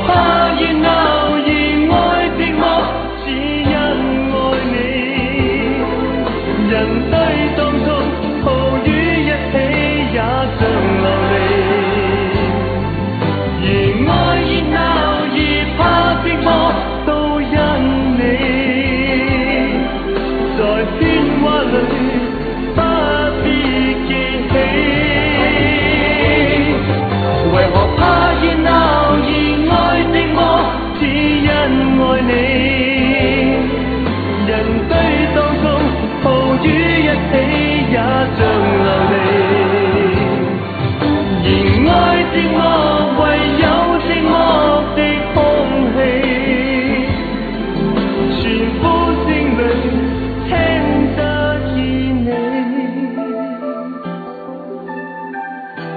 怕熱鬧而愛寂寞，只因愛你。人堆當中豪雨一起也像流離，而愛熱鬧而怕寂寞都因你。在喧嘩裏不必記起，為何怕熱鬧而愛寂寞，只因愛你。人堆當中豪雨一起也像流離，而愛寂寞